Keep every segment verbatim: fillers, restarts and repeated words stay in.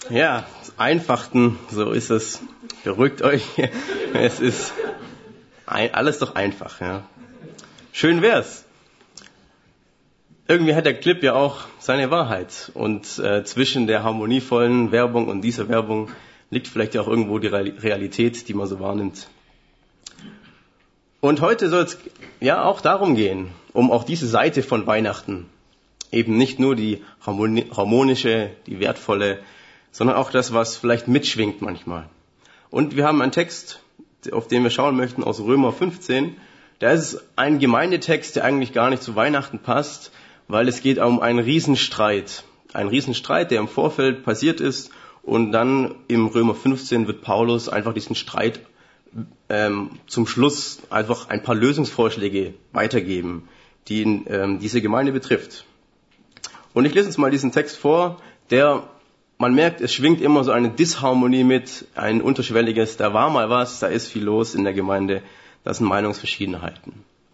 Ja, Einfachten, so ist es. Beruhigt euch. Es ist ein, alles doch einfach. Ja. Schön wär's. Irgendwie hat der Clip ja auch seine Wahrheit. Und äh, zwischen der harmonievollen Werbung und dieser Werbung liegt vielleicht ja auch irgendwo die Realität, die man so wahrnimmt. Und heute soll es ja auch darum gehen, um auch diese Seite von Weihnachten. Eben nicht nur die harmonische, die wertvolle, sondern auch das, was vielleicht mitschwingt manchmal. Und wir haben einen Text, auf den wir schauen möchten, aus Römer fünfzehn. Da ist es ein Gemeindetext, der eigentlich gar nicht zu Weihnachten passt, weil es geht um einen Riesenstreit. Ein Riesenstreit, der im Vorfeld passiert ist. Und dann im Römer fünfzehn wird Paulus einfach diesen Streit ähm, zum Schluss einfach ein paar Lösungsvorschläge weitergeben, die ähm, diese Gemeinde betrifft. Und ich lese uns mal diesen Text vor, der, man merkt, es schwingt immer so eine Disharmonie mit, ein unterschwelliges, da war mal was, da ist viel los in der Gemeinde, das sind Meinungsverschiedenheiten.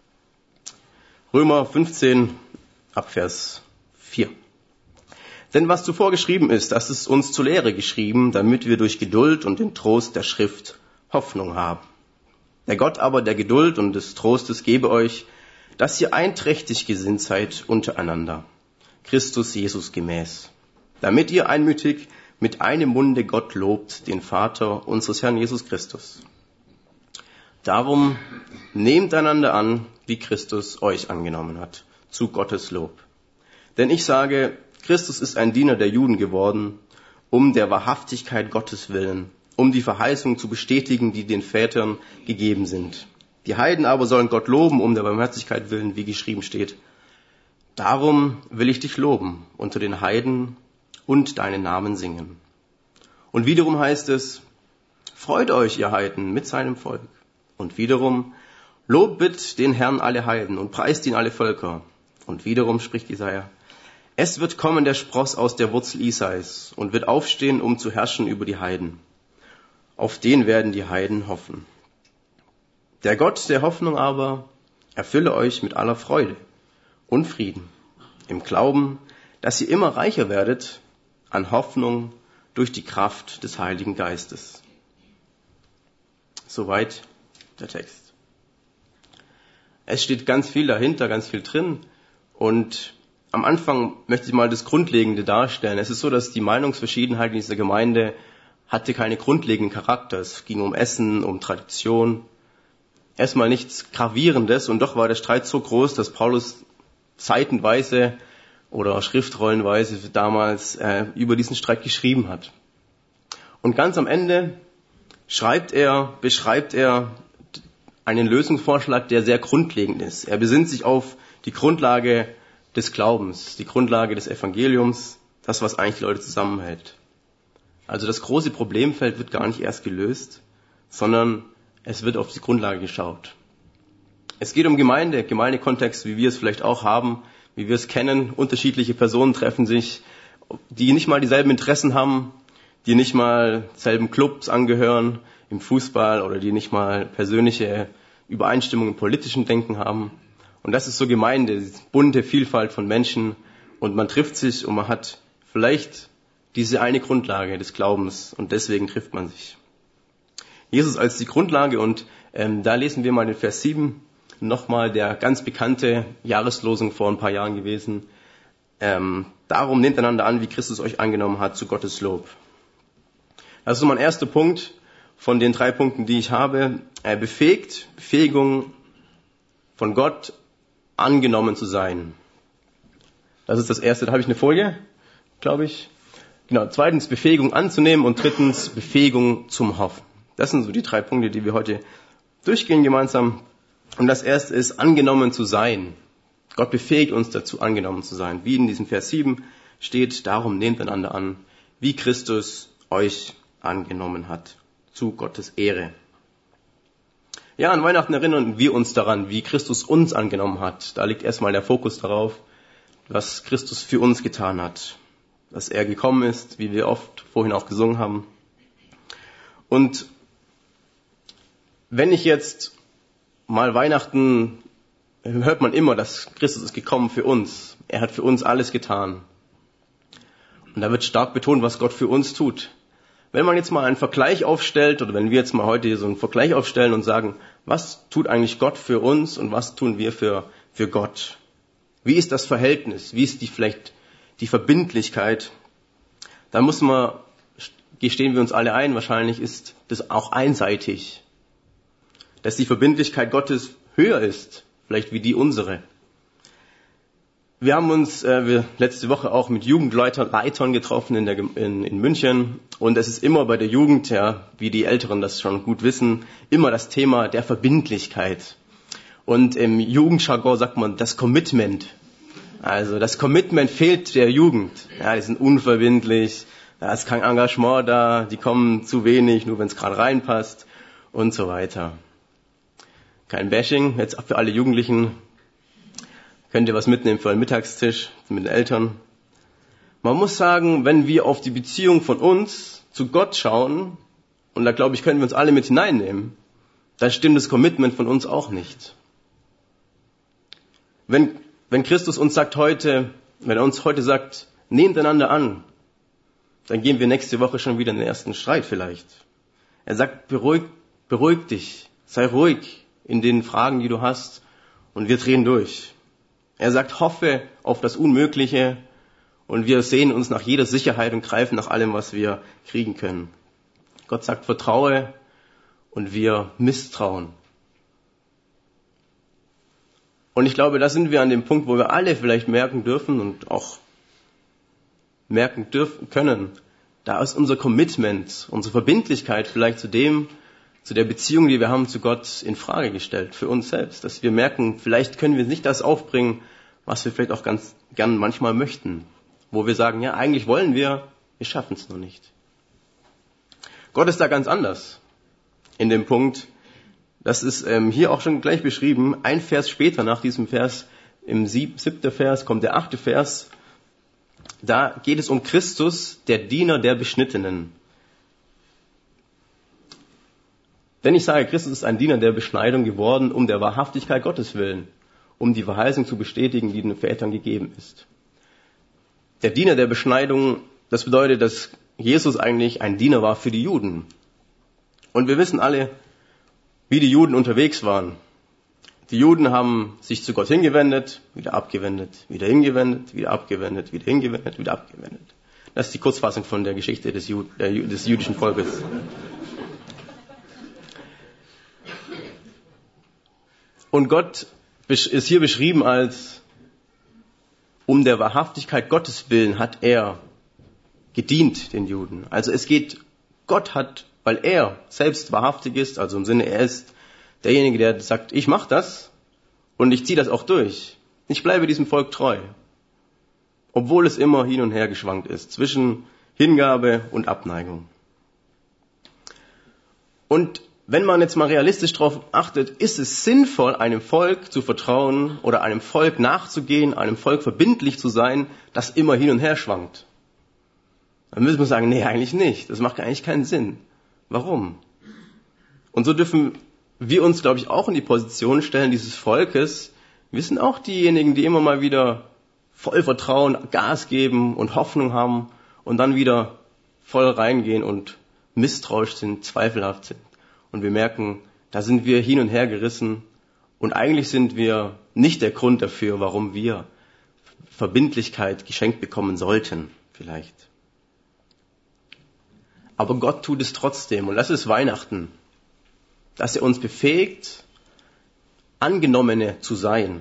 Römer fünfzehn, ab Vers vier. Denn was zuvor geschrieben ist, das ist uns zur Lehre geschrieben, damit wir durch Geduld und den Trost der Schrift Hoffnung haben. Der Gott aber der Geduld und des Trostes gebe euch, dass ihr einträchtig gesinnt seid untereinander, Christus Jesus gemäß, damit ihr einmütig mit einem Munde Gott lobt, den Vater unseres Herrn Jesus Christus. Darum nehmt einander an, wie Christus euch angenommen hat, zu Gottes Lob. Denn ich sage, Christus ist ein Diener der Juden geworden, um der Wahrhaftigkeit Gottes willen, um die Verheißung zu bestätigen, die den Vätern gegeben sind. Die Heiden aber sollen Gott loben, um der Barmherzigkeit willen, wie geschrieben steht. Darum will ich dich loben unter den Heiden und deinen Namen singen. Und wiederum heißt es, freut euch, ihr Heiden, mit seinem Volk. Und wiederum, lobt bitt den Herrn alle Heiden und preist ihn alle Völker. Und wiederum spricht Jesaja, es wird kommen der Spross aus der Wurzel Isais und wird aufstehen, um zu herrschen über die Heiden. Auf den werden die Heiden hoffen. Der Gott der Hoffnung aber erfülle euch mit aller Freude und Frieden, im Glauben, dass ihr immer reicher werdet an Hoffnung durch die Kraft des Heiligen Geistes. Soweit der Text. Es steht ganz viel dahinter, ganz viel drin. Und am Anfang möchte ich mal das Grundlegende darstellen. Es ist so, dass die Meinungsverschiedenheit in dieser Gemeinde hatte keine grundlegenden Charakter. Es ging um Essen, um Tradition. Erstmal nichts Gravierendes und doch war der Streit so groß, dass Paulus seitenweise oder schriftrollenweise damals äh, über diesen Streit geschrieben hat. Und ganz am Ende schreibt er, beschreibt er einen Lösungsvorschlag, der sehr grundlegend ist. Er besinnt sich auf die Grundlage des Glaubens, die Grundlage des Evangeliums, das, was eigentlich die Leute zusammenhält. Also das große Problemfeld wird gar nicht erst gelöst, sondern es wird auf die Grundlage geschaut. Es geht um Gemeinde, Gemeindekontext, wie wir es vielleicht auch haben, wie wir es kennen. Unterschiedliche Personen treffen sich, die nicht mal dieselben Interessen haben, die nicht mal selben Clubs angehören im Fußball oder die nicht mal persönliche Übereinstimmung im politischen Denken haben. Und das ist so Gemeinde, die bunte Vielfalt von Menschen. Und man trifft sich und man hat vielleicht diese eine Grundlage des Glaubens und deswegen trifft man sich. Jesus als die Grundlage und ähm, da lesen wir mal den Vers sieben, nochmal der ganz bekannte Jahreslosung vor ein paar Jahren gewesen. Ähm, darum nehmt einander an, wie Christus euch angenommen hat, zu Gottes Lob. Das ist so mein erster Punkt von den drei Punkten, die ich habe. Er befähigt, Befähigung von Gott angenommen zu sein. Das ist das erste, da habe ich eine Folie, glaube ich. Genau, zweitens Befähigung anzunehmen und drittens Befähigung zum Hoffen. Das sind so die drei Punkte, die wir heute durchgehen gemeinsam. Und das erste ist, angenommen zu sein. Gott befähigt uns dazu, angenommen zu sein. Wie in diesem Vers sieben steht, darum nehmt einander an, wie Christus euch angenommen hat, zu Gottes Ehre. Ja, an Weihnachten erinnern wir uns daran, wie Christus uns angenommen hat. Da liegt erstmal der Fokus darauf, was Christus für uns getan hat. Dass er gekommen ist, wie wir oft vorhin auch gesungen haben. Und wenn ich jetzt mal Weihnachten, hört man immer, dass Christus ist gekommen für uns. Er hat für uns alles getan. Und da wird stark betont, was Gott für uns tut. Wenn man jetzt mal einen Vergleich aufstellt, oder wenn wir jetzt mal heute so einen Vergleich aufstellen und sagen, was tut eigentlich Gott für uns und was tun wir für, für Gott? Wie ist das Verhältnis? Wie ist die vielleicht die Verbindlichkeit? Da muss man, gestehen wir uns alle ein, wahrscheinlich ist das auch einseitig. Dass die Verbindlichkeit Gottes höher ist, vielleicht wie die unsere. Wir haben uns äh, wir letzte Woche auch mit Jugendleitern getroffen in, der, in, in München. Und es ist immer bei der Jugend, ja, wie die Älteren das schon gut wissen, immer das Thema der Verbindlichkeit. Und im Jugendjargon sagt man das Commitment. Also das Commitment fehlt der Jugend. Ja, die sind unverbindlich, da ist kein Engagement da, die kommen zu wenig, nur wenn es gerade reinpasst und so weiter. Kein Bashing, jetzt für alle Jugendlichen. Könnt ihr was mitnehmen für einen Mittagstisch mit den Eltern? Man muss sagen, wenn wir auf die Beziehung von uns zu Gott schauen, und da glaube ich, können wir uns alle mit hineinnehmen, dann stimmt das Commitment von uns auch nicht. Wenn, wenn Christus uns sagt heute, wenn er uns heute sagt, nehmt einander an, dann gehen wir nächste Woche schon wieder in den ersten Streit vielleicht. Er sagt, beruhig, beruhig dich, sei ruhig in den Fragen, die du hast, und wir drehen durch. Er sagt, hoffe auf das Unmögliche, und wir sehen uns nach jeder Sicherheit und greifen nach allem, was wir kriegen können. Gott sagt, vertraue, und wir misstrauen. Und ich glaube, da sind wir an dem Punkt, wo wir alle vielleicht merken dürfen und auch merken dürfen können, da ist unser Commitment, unsere Verbindlichkeit vielleicht zu dem, zu der Beziehung, die wir haben zu Gott, in Frage gestellt, für uns selbst. Dass wir merken, vielleicht können wir nicht das aufbringen, was wir vielleicht auch ganz gern manchmal möchten. Wo wir sagen, ja, eigentlich wollen wir, wir schaffen es noch nicht. Gott ist da ganz anders in dem Punkt. Das ist ähm, hier auch schon gleich beschrieben. Ein Vers später, nach diesem Vers, im sieb- siebten Vers, kommt der achte Vers. Da geht es um Christus, der Diener der Beschnittenen. Denn ich sage, Christus ist ein Diener der Beschneidung geworden, um der Wahrhaftigkeit Gottes willen, um die Verheißung zu bestätigen, die den Vätern gegeben ist. Der Diener der Beschneidung, das bedeutet, dass Jesus eigentlich ein Diener war für die Juden. Und wir wissen alle, wie die Juden unterwegs waren. Die Juden haben sich zu Gott hingewendet, wieder abgewendet, wieder hingewendet, wieder abgewendet, wieder hingewendet, wieder abgewendet. Das ist die Kurzfassung von der Geschichte des, Ju- der, des jüdischen Volkes. Und Gott ist hier beschrieben als, um der Wahrhaftigkeit Gottes willen hat er gedient den Juden. Also es geht, Gott hat, weil er selbst wahrhaftig ist, also im Sinne, er ist derjenige, der sagt, ich mache das und ich ziehe das auch durch. Ich bleibe diesem Volk treu. Obwohl es immer hin und her geschwankt ist, zwischen Hingabe und Abneigung. Und wenn man jetzt mal realistisch darauf achtet, ist es sinnvoll, einem Volk zu vertrauen oder einem Volk nachzugehen, einem Volk verbindlich zu sein, das immer hin und her schwankt? Dann müssen wir sagen, nee, eigentlich nicht. Das macht eigentlich keinen Sinn. Warum? Und so dürfen wir uns, glaube ich, auch in die Position stellen dieses Volkes. Wir sind auch diejenigen, die immer mal wieder voll Vertrauen, Gas geben und Hoffnung haben und dann wieder voll reingehen und misstrauisch sind, zweifelhaft sind. Und wir merken, da sind wir hin und her gerissen und eigentlich sind wir nicht der Grund dafür, warum wir Verbindlichkeit geschenkt bekommen sollten, vielleicht. Aber Gott tut es trotzdem und das ist Weihnachten, dass er uns befähigt, Angenommene zu sein.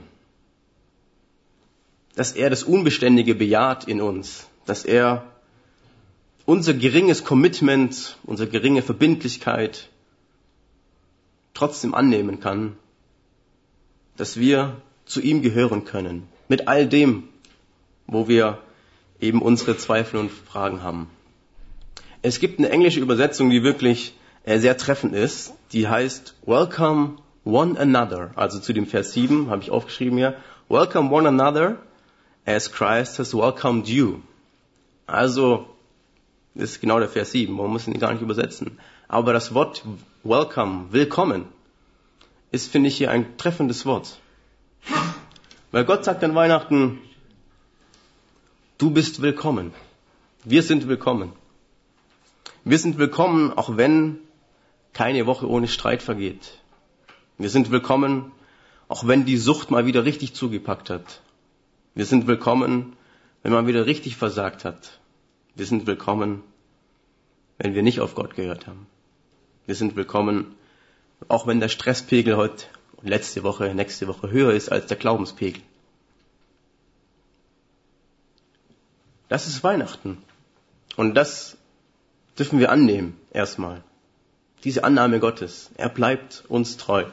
Dass er das Unbeständige bejaht in uns, dass er unser geringes Commitment, unsere geringe Verbindlichkeit trotzdem annehmen kann, dass wir zu ihm gehören können, mit all dem, wo wir eben unsere Zweifel und Fragen haben. Es gibt eine englische Übersetzung, die wirklich äh, sehr treffend ist, die heißt Welcome one another, also zu dem Vers sieben, habe ich aufgeschrieben hier, Welcome one another as Christ has welcomed you. Also, das ist genau der Vers sieben, man muss ihn gar nicht übersetzen. Aber das Wort welcome, willkommen, ist, finde ich, hier ein treffendes Wort. Weil Gott sagt an Weihnachten, du bist willkommen. Wir sind willkommen. Wir sind willkommen, auch wenn keine Woche ohne Streit vergeht. Wir sind willkommen, auch wenn die Sucht mal wieder richtig zugepackt hat. Wir sind willkommen, wenn man wieder richtig versagt hat. Wir sind willkommen, wenn wir nicht auf Gott gehört haben. Wir sind willkommen, auch wenn der Stresspegel heute und letzte Woche, nächste Woche höher ist als der Glaubenspegel. Das ist Weihnachten. Und das dürfen wir annehmen, erstmal. Diese Annahme Gottes. Er bleibt uns treu.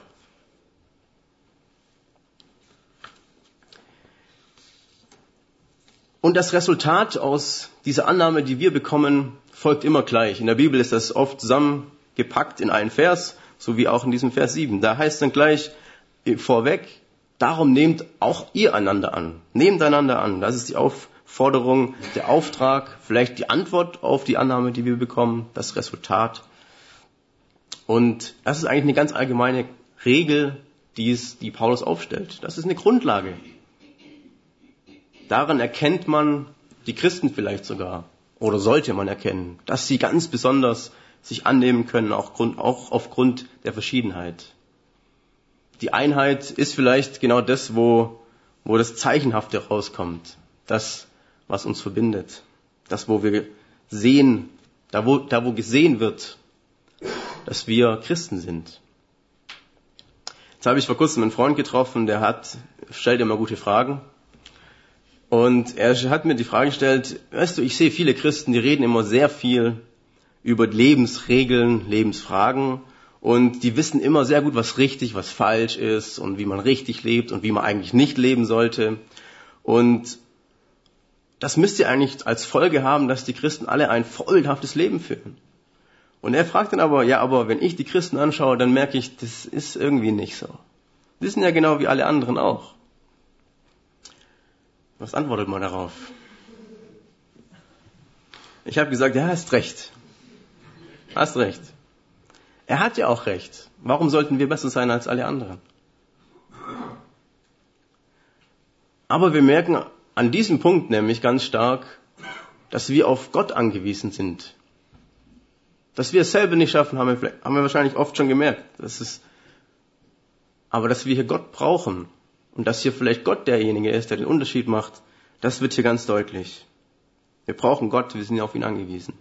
Und das Resultat aus dieser Annahme, die wir bekommen, folgt immer gleich. In der Bibel ist das oft zusammengepackt in einen Vers, so wie auch in diesem Vers sieben. Da heißt dann gleich vorweg, darum nehmt auch ihr einander an. Nehmt einander an. Das ist die Aufforderung, der Auftrag, vielleicht die Antwort auf die Annahme, die wir bekommen, das Resultat. Und das ist eigentlich eine ganz allgemeine Regel, die, es, die Paulus aufstellt. Das ist eine Grundlage. Daran erkennt man, die Christen vielleicht sogar, oder sollte man erkennen, dass sie ganz besonders sich annehmen können, auch, Grund, auch aufgrund der Verschiedenheit. Die Einheit ist vielleicht genau das, wo, wo das Zeichenhafte rauskommt. Das, was uns verbindet. Das, wo wir sehen, da wo, da wo gesehen wird, dass wir Christen sind. Jetzt habe ich vor kurzem einen Freund getroffen, der hat, stellt immer gute Fragen. Und er hat mir die Frage gestellt, weißt du, ich sehe viele Christen, die reden immer sehr viel über Lebensregeln, Lebensfragen. Und die wissen immer sehr gut, was richtig, was falsch ist und wie man richtig lebt und wie man eigentlich nicht leben sollte. Und das müsst ihr eigentlich als Folge haben, dass die Christen alle ein vorbildhaftes Leben führen. Und er fragt dann aber, ja, aber wenn ich die Christen anschaue, dann merke ich, das ist irgendwie nicht so. Die sind ja genau wie alle anderen auch. Was antwortet man darauf? Ich habe gesagt, ja, hast recht. Hast recht. Er hat ja auch recht. Warum sollten wir besser sein als alle anderen? Aber wir merken an diesem Punkt nämlich ganz stark, dass wir auf Gott angewiesen sind. Dass wir es selber nicht schaffen, haben wir, haben wir wahrscheinlich oft schon gemerkt. Das ist, aber dass wir hier Gott brauchen und dass hier vielleicht Gott derjenige ist, der den Unterschied macht, das wird hier ganz deutlich. Wir brauchen Gott, wir sind auf ihn angewiesen.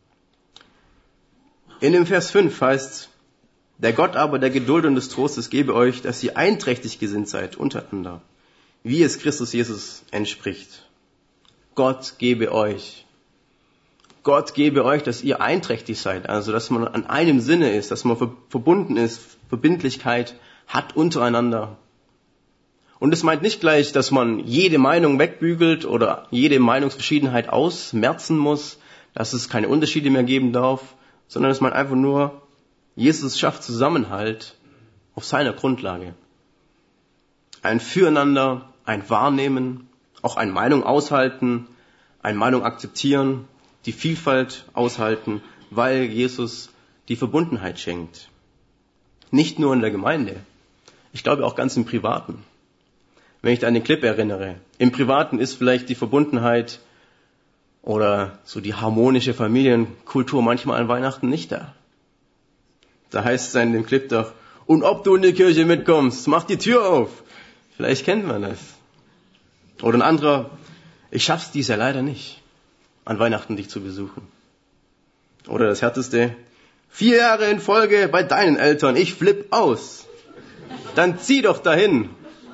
In dem Vers fünf heißt, der Gott aber der Geduld und des Trostes gebe euch, dass ihr einträchtig gesinnt seid untereinander, wie es Christus Jesus entspricht. Gott gebe euch. Gott gebe euch, dass ihr einträchtig seid, also dass man an einem Sinne ist, dass man verbunden ist, Verbindlichkeit hat untereinander. Und es meint nicht gleich, dass man jede Meinung wegbügelt oder jede Meinungsverschiedenheit ausmerzen muss, dass es keine Unterschiede mehr geben darf, sondern es meint einfach nur, Jesus schafft Zusammenhalt auf seiner Grundlage. Ein Füreinander, ein Wahrnehmen, auch eine Meinung aushalten, eine Meinung akzeptieren, die Vielfalt aushalten, weil Jesus die Verbundenheit schenkt. Nicht nur in der Gemeinde, ich glaube auch ganz im Privaten. Wenn ich da an den Clip erinnere, im Privaten ist vielleicht die Verbundenheit oder so die harmonische Familienkultur manchmal an Weihnachten nicht da. Da heißt es in dem Clip doch, und ob du in die Kirche mitkommst, mach die Tür auf. Vielleicht kennt man das. Oder ein anderer, ich schaff's dies ja leider nicht, an Weihnachten dich zu besuchen. Oder das härteste, vier Jahre in Folge bei deinen Eltern, ich flipp aus. Dann zieh doch dahin.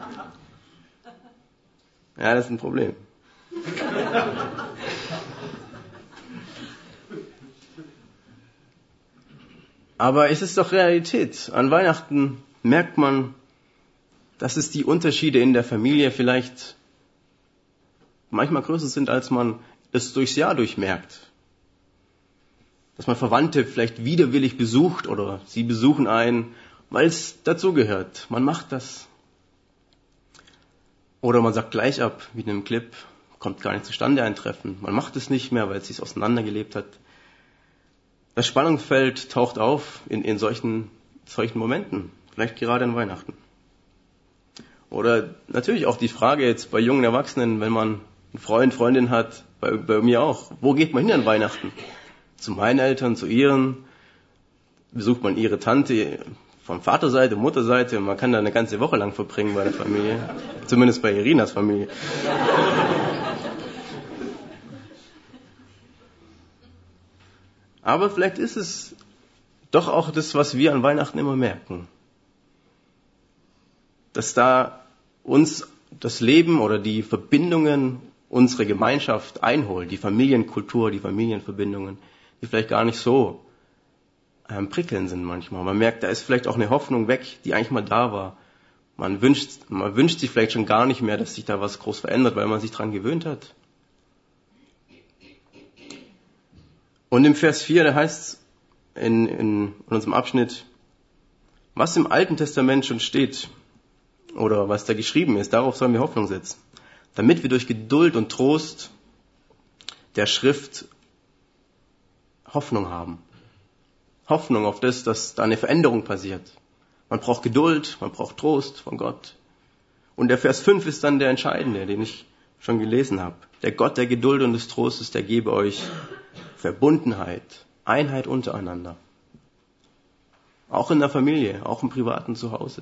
Ja, das ist ein Problem. Aber es ist doch Realität. An Weihnachten merkt man, dass es die Unterschiede in der Familie vielleicht manchmal größer sind, als man es durchs Jahr durchmerkt. Dass man Verwandte vielleicht widerwillig besucht oder sie besuchen einen, weil es dazugehört. Man macht das. Oder man sagt gleich ab, wie in einem Clip, kommt gar nicht zustande ein Treffen. Man macht es nicht mehr, weil es sich auseinandergelebt hat. Das Spannungsfeld taucht auf in, in solchen, solchen Momenten, vielleicht gerade an Weihnachten. Oder natürlich auch die Frage jetzt bei jungen Erwachsenen, wenn man einen Freund, Freundin hat, bei, bei mir auch. Wo geht man hin an Weihnachten? Zu meinen Eltern, zu ihren. Besucht man ihre Tante von Vaterseite, Mutterseite. Man kann da eine ganze Woche lang verbringen bei der Familie. Zumindest bei Irinas Familie. Aber vielleicht ist es doch auch das, was wir an Weihnachten immer merken. Dass da uns das Leben oder die Verbindungen, unsere Gemeinschaft einholt, die Familienkultur, die Familienverbindungen, die vielleicht gar nicht so ähm, prickelnd sind manchmal. Man merkt, da ist vielleicht auch eine Hoffnung weg, die eigentlich mal da war. Man wünscht, man wünscht sich vielleicht schon gar nicht mehr, dass sich da was groß verändert, weil man sich dran gewöhnt hat. Und im Vers vier, da heißt es in, in, in unserem Abschnitt, was im Alten Testament schon steht oder was da geschrieben ist, darauf sollen wir Hoffnung setzen, damit wir durch Geduld und Trost der Schrift Hoffnung haben. Hoffnung auf das, dass da eine Veränderung passiert. Man braucht Geduld, man braucht Trost von Gott. Und der Vers fünf ist dann der entscheidende, den ich schon gelesen habe. Der Gott der Geduld und des Trostes, der gebe euch Verbundenheit, Einheit untereinander. Auch in der Familie, auch im privaten Zuhause.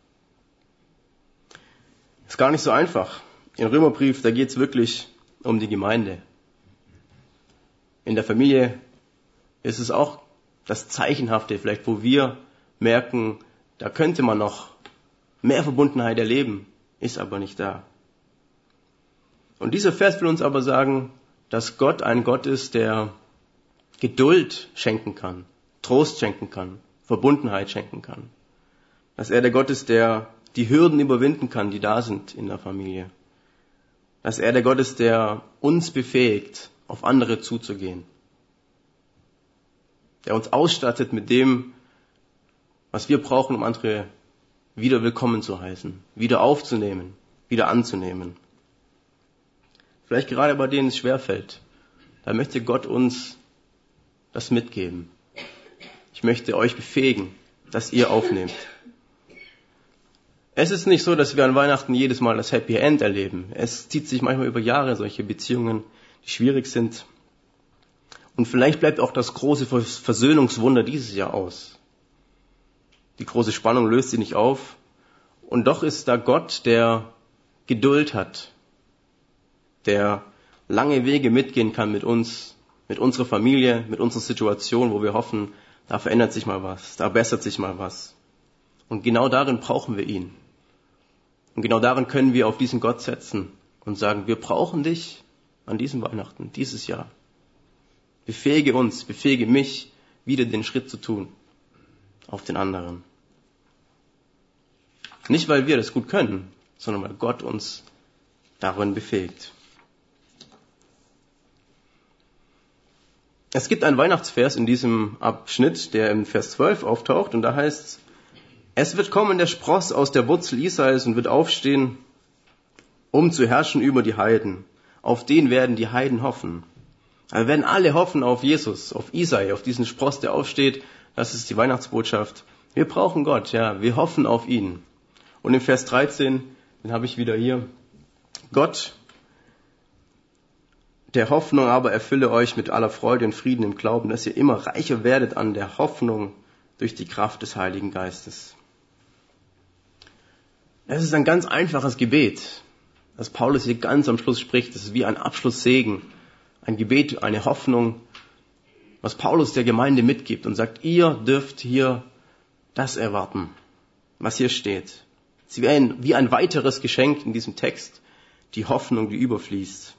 Ist gar nicht so einfach. Im Römerbrief, da geht es wirklich um die Gemeinde. In der Familie ist es auch das Zeichenhafte, vielleicht wo wir merken, da könnte man noch mehr Verbundenheit erleben, ist aber nicht da. Und dieser Vers will uns aber sagen, dass Gott ein Gott ist, der Geduld schenken kann, Trost schenken kann, Verbundenheit schenken kann. Dass er der Gott ist, der die Hürden überwinden kann, die da sind in der Familie. Dass er der Gott ist, der uns befähigt, auf andere zuzugehen. Der uns ausstattet mit dem, was wir brauchen, um andere wieder willkommen zu heißen, wieder aufzunehmen, wieder anzunehmen. Vielleicht gerade bei denen es schwerfällt, da möchte Gott uns das mitgeben. Ich möchte euch befähigen, dass ihr aufnehmt. Es ist nicht so, dass wir an Weihnachten jedes Mal das Happy End erleben. Es zieht sich manchmal über Jahre, solche Beziehungen, die schwierig sind. Und vielleicht bleibt auch das große Versöhnungswunder dieses Jahr aus. Die große Spannung löst sie nicht auf. Und doch ist da Gott, der Geduld hat, der lange Wege mitgehen kann mit uns, mit unserer Familie, mit unserer Situation, wo wir hoffen, da verändert sich mal was, da bessert sich mal was. Und genau darin brauchen wir ihn. Und genau darin können wir auf diesen Gott setzen und sagen, wir brauchen dich an diesem Weihnachten, dieses Jahr. Befähige uns, befähige mich, wieder den Schritt zu tun auf den anderen. Nicht, weil wir das gut können, sondern weil Gott uns darin befähigt. Es gibt einen Weihnachtsvers in diesem Abschnitt, der im Vers zwölf auftaucht, und da heißt es, es wird kommen der Spross aus der Wurzel Israels und wird aufstehen, um zu herrschen über die Heiden. Auf den werden die Heiden hoffen. Also werden alle hoffen auf Jesus, auf Isai, auf diesen Spross, der aufsteht. Das ist die Weihnachtsbotschaft. Wir brauchen Gott, ja, wir hoffen auf ihn. Und im Vers dreizehn, den habe ich wieder hier. Gott, der Hoffnung aber erfülle euch mit aller Freude und Frieden im Glauben, dass ihr immer reicher werdet an der Hoffnung durch die Kraft des Heiligen Geistes. Das ist ein ganz einfaches Gebet, das Paulus hier ganz am Schluss spricht. Das ist wie ein Abschlusssegen, ein Gebet, eine Hoffnung, was Paulus der Gemeinde mitgibt und sagt, ihr dürft hier das erwarten, was hier steht. Sie wären wie ein weiteres Geschenk in diesem Text, die Hoffnung, die überfließt.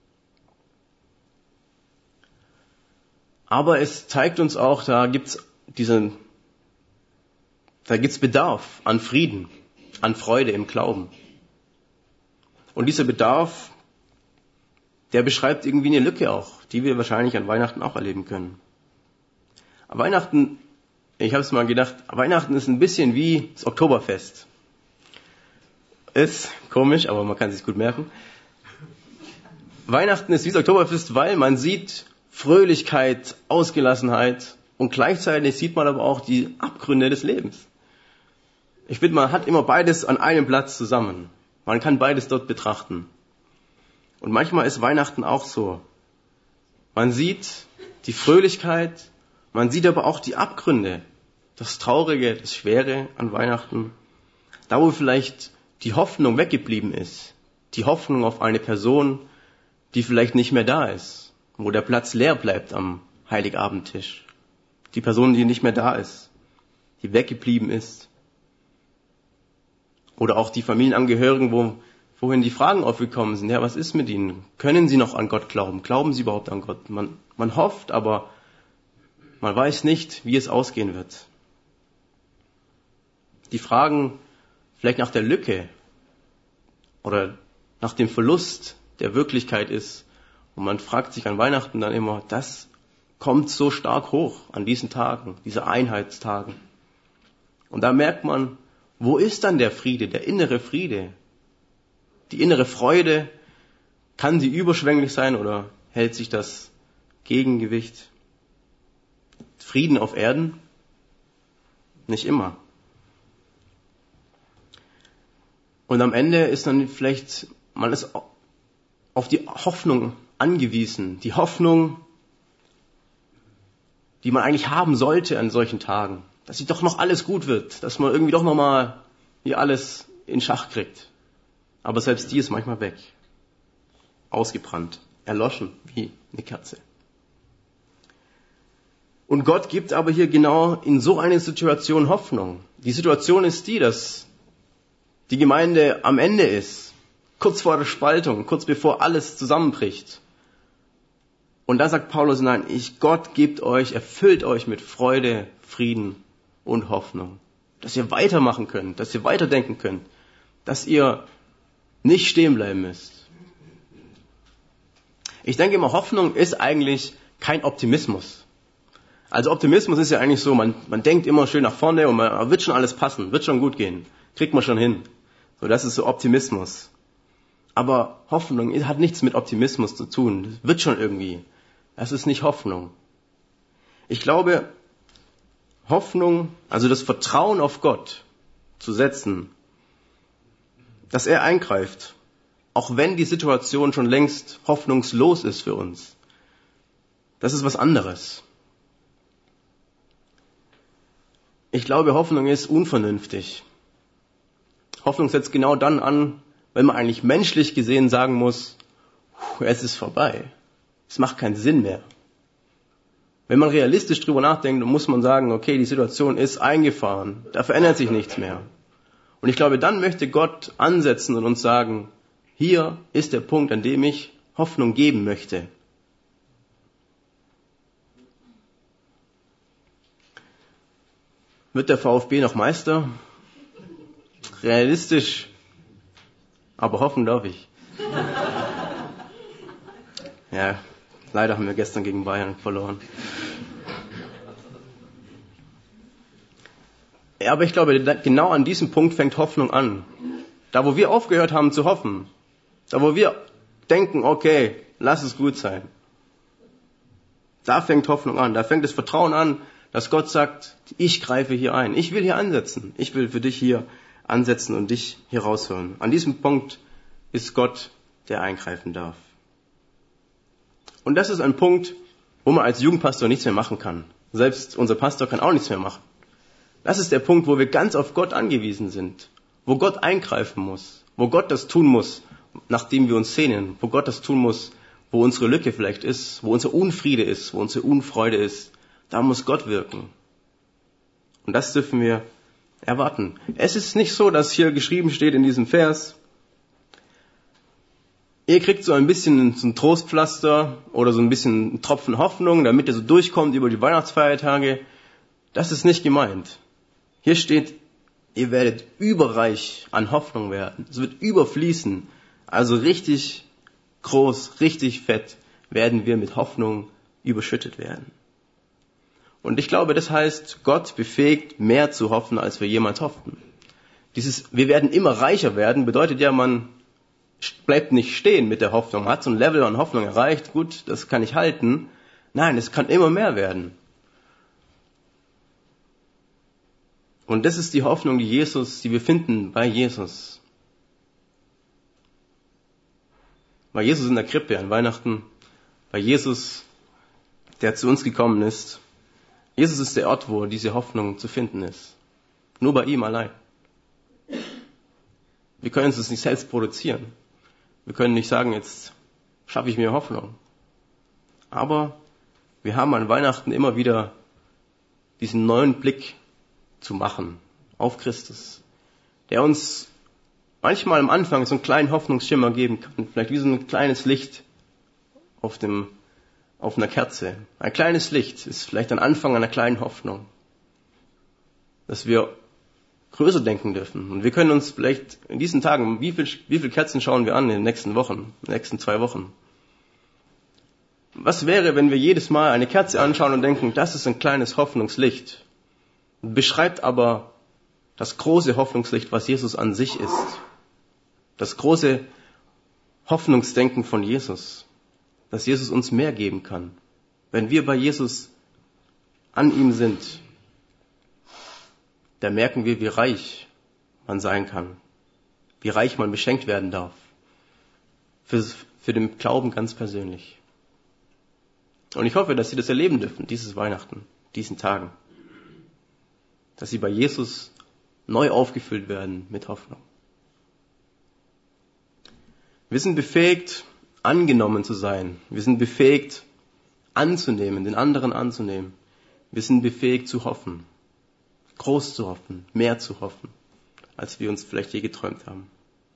Aber es zeigt uns auch, da gibt's diesen, da gibt's Bedarf an Frieden, an Freude im Glauben. Und dieser Bedarf, der beschreibt irgendwie eine Lücke auch, die wir wahrscheinlich an Weihnachten auch erleben können. An Weihnachten, ich habe es mal gedacht, Weihnachten ist ein bisschen wie das Oktoberfest. Ist komisch, aber man kann es sich gut merken. Weihnachten ist wie das Oktoberfest, weil man sieht Fröhlichkeit, Ausgelassenheit und gleichzeitig sieht man aber auch die Abgründe des Lebens. Ich finde, man hat immer beides an einem Platz zusammen. Man kann beides dort betrachten. Und manchmal ist Weihnachten auch so. Man sieht die Fröhlichkeit, man sieht aber auch die Abgründe, das Traurige, das Schwere an Weihnachten. Da, wo vielleicht die Hoffnung weggeblieben ist, die Hoffnung auf eine Person, die vielleicht nicht mehr da ist, wo der Platz leer bleibt am Heiligabendtisch. Die Person, die nicht mehr da ist, die weggeblieben ist. Oder auch die Familienangehörigen, wo wohin die Fragen aufgekommen sind. Ja, was ist mit ihnen? Können sie noch an Gott glauben? Glauben sie überhaupt an Gott? Man, man hofft, aber man weiß nicht, wie es ausgehen wird. Die Fragen vielleicht nach der Lücke oder nach dem Verlust der Wirklichkeit ist. Und man fragt sich an Weihnachten dann immer, das kommt so stark hoch an diesen Tagen, diese Einheitstagen. Und da merkt man, wo ist dann der Friede, der innere Friede? Die innere Freude, kann sie überschwänglich sein oder hält sich das Gegengewicht? Frieden auf Erden? Nicht immer. Und am Ende ist dann vielleicht, man ist auf die Hoffnung angewiesen. Die Hoffnung, die man eigentlich haben sollte an solchen Tagen. Dass sich doch noch alles gut wird. Dass man irgendwie doch nochmal hier alles in Schach kriegt. Aber selbst die ist manchmal weg. Ausgebrannt. Erloschen wie eine Kerze. Und Gott gibt aber hier genau in so einer Situation Hoffnung. Die Situation ist die, dass die Gemeinde am Ende ist. Kurz vor der Spaltung, kurz bevor alles zusammenbricht. Und da sagt Paulus, nein, ich, Gott gibt euch, erfüllt euch mit Freude, Frieden und Hoffnung. Dass ihr weitermachen könnt, dass ihr weiterdenken könnt, dass ihr nicht stehen bleiben müsst. Ich denke immer, Hoffnung ist eigentlich kein Optimismus. Also Optimismus ist ja eigentlich so, man, man denkt immer schön nach vorne und man wird schon alles passen, wird schon gut gehen, kriegt man schon hin. So, das ist so Optimismus. Aber Hoffnung hat nichts mit Optimismus zu tun. Das wird schon irgendwie. Das ist nicht Hoffnung. Ich glaube, Hoffnung, also das Vertrauen auf Gott zu setzen, dass er eingreift, auch wenn die Situation schon längst hoffnungslos ist für uns. Das ist was anderes. Ich glaube, Hoffnung ist unvernünftig. Hoffnung setzt genau dann an, wenn man eigentlich menschlich gesehen sagen muss, es ist vorbei. Es macht keinen Sinn mehr. Wenn man realistisch drüber nachdenkt, dann muss man sagen, okay, die Situation ist eingefahren, da verändert sich nichts mehr. Und ich glaube, dann möchte Gott ansetzen und uns sagen, hier ist der Punkt, an dem ich Hoffnung geben möchte. Wird der VfB noch Meister? Realistisch, aber hoffen darf ich. Ja, leider haben wir gestern gegen Bayern verloren. Ja, aber ich glaube, genau an diesem Punkt fängt Hoffnung an. Da, wo wir aufgehört haben zu hoffen, da, wo wir denken, okay, lass es gut sein, da fängt Hoffnung an, da fängt das Vertrauen an, dass Gott sagt, ich greife hier ein, ich will hier ansetzen, ich will für dich hier ansetzen und dich hier rausholen. An diesem Punkt ist Gott, der eingreifen darf. Und das ist ein Punkt, wo man als Jugendpastor nichts mehr machen kann. Selbst unser Pastor kann auch nichts mehr machen. Das ist der Punkt, wo wir ganz auf Gott angewiesen sind, wo Gott eingreifen muss, wo Gott das tun muss, nachdem wir uns sehnen, wo Gott das tun muss, wo unsere Lücke vielleicht ist, wo unser Unfriede ist, wo unsere Unfreude ist. Da muss Gott wirken. Und das dürfen wir erwarten. Es ist nicht so, dass hier geschrieben steht in diesem Vers, ihr kriegt so ein bisschen so ein Trostpflaster oder so ein bisschen einen Tropfen Hoffnung, damit ihr so durchkommt über die Weihnachtsfeiertage. Das ist nicht gemeint. Hier steht, ihr werdet überreich an Hoffnung werden. Es wird überfließen. Also richtig groß, richtig fett werden wir mit Hoffnung überschüttet werden. Und ich glaube, das heißt, Gott befähigt, mehr zu hoffen, als wir jemals hofften. Dieses, wir werden immer reicher werden, bedeutet ja, man bleibt nicht stehen mit der Hoffnung. Man hat so ein Level an Hoffnung erreicht, gut, das kann ich halten. Nein, es kann immer mehr werden. Und das ist die Hoffnung, die Jesus, die wir finden bei Jesus. bei Jesus in der Krippe an Weihnachten, bei Jesus, der zu uns gekommen ist. Jesus ist der Ort, wo diese Hoffnung zu finden ist. Nur bei ihm allein. Wir können es nicht selbst produzieren. Wir können nicht sagen, jetzt schaffe ich mir Hoffnung. Aber wir haben an Weihnachten immer wieder diesen neuen Blick zu machen auf Christus, der uns manchmal am Anfang so einen kleinen Hoffnungsschimmer geben kann, vielleicht wie so ein kleines Licht auf dem, auf einer Kerze. Ein kleines Licht ist vielleicht ein Anfang einer kleinen Hoffnung, dass wir größer denken dürfen. Und wir können uns vielleicht in diesen Tagen, wie viel, wie viele Kerzen schauen wir an in den nächsten Wochen, in den nächsten zwei Wochen? Was wäre, wenn wir jedes Mal eine Kerze anschauen und denken, das ist ein kleines Hoffnungslicht, beschreibt aber das große Hoffnungslicht, was Jesus an sich ist. Das große Hoffnungsdenken von Jesus, dass Jesus uns mehr geben kann. Wenn wir bei Jesus an ihm sind, da merken wir, wie reich man sein kann, wie reich man beschenkt werden darf, für, für den Glauben ganz persönlich. Und ich hoffe, dass Sie das erleben dürfen, dieses Weihnachten, diesen Tagen, dass Sie bei Jesus neu aufgefüllt werden mit Hoffnung. Wir sind befähigt, angenommen zu sein. Wir sind befähigt, anzunehmen, den anderen anzunehmen. Wir sind befähigt zu hoffen. Groß zu hoffen, mehr zu hoffen, als wir uns vielleicht je geträumt haben.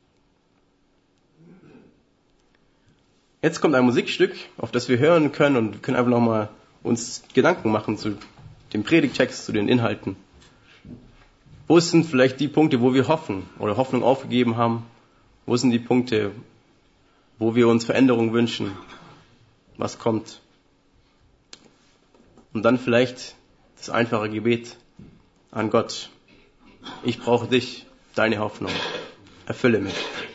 Jetzt kommt ein Musikstück, auf das wir hören können und können einfach nochmal uns Gedanken machen zu dem Predigttext, zu den Inhalten. Wo sind vielleicht die Punkte, wo wir hoffen oder Hoffnung aufgegeben haben? Wo sind die Punkte, wo wir uns Veränderung wünschen? Was kommt? Und dann vielleicht das einfache Gebet an Gott. Ich brauche dich, deine Hoffnung. Erfülle mich.